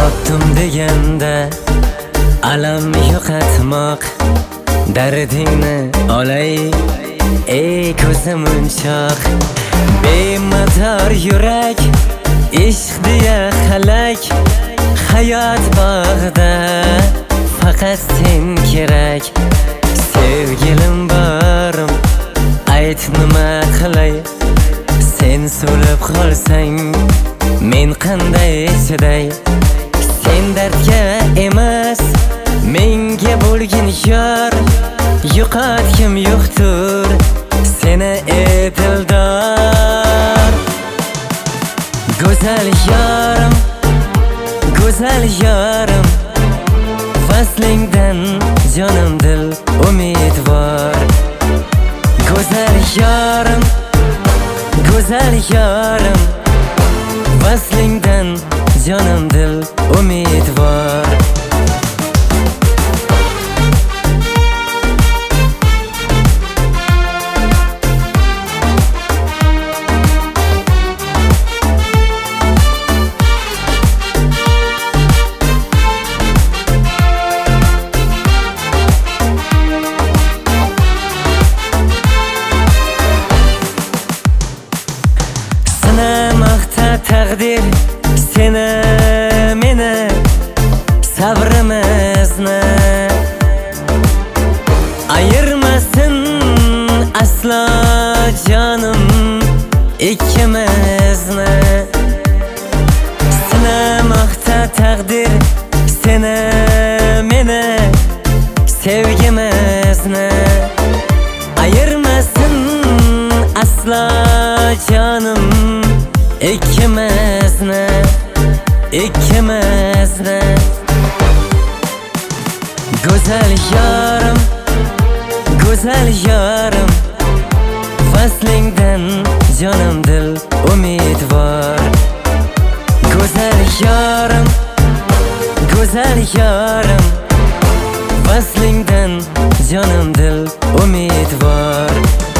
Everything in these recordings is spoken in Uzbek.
topdim deganda alam yo'qotmoq, dardingni olay ey ko'zim unchoq. Bemator yurak ishq deya halak, hayot bog'ida faqat sen kerak. Sevgilim borim, ayt nima qilay, sen so'lib qolsang men qanday chiday. Sen dardga emas menga bo'lgin yor, yo'qotgim yo'qtur seni ey dildor. Go'zal yorim, go'zal yorim, vaslingdan jonim dil umidvor. Go'zal yorim, go'zal yorim, vaslingdan jonim dil umidvor. Taqdir seni meni sabrimizni ayirmasin aslo jonim ikkimizni. Sinamoqda taqdir seni meni sevgimizni ayirmasin aslo jonim ikkimizni, ikkimizni. Go'zal yorim, go'zal yorim, vaslingdan jonim dil umidvor. Go'zal yorim, go'zal yorim, vaslingdan jonim dil umidvor.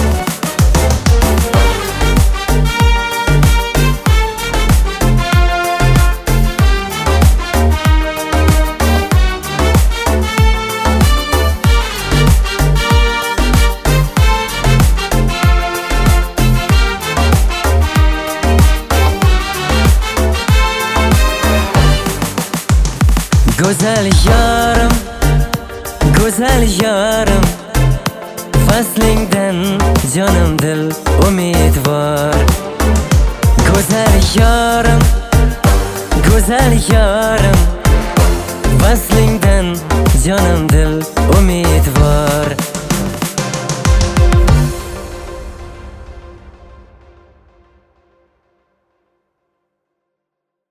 Go'zal yorim, go'zal yorim, vaslingdan jonim dil umidvor. Go'zal yorim, go'zal yorim, vaslingdan jonim dil umidvor.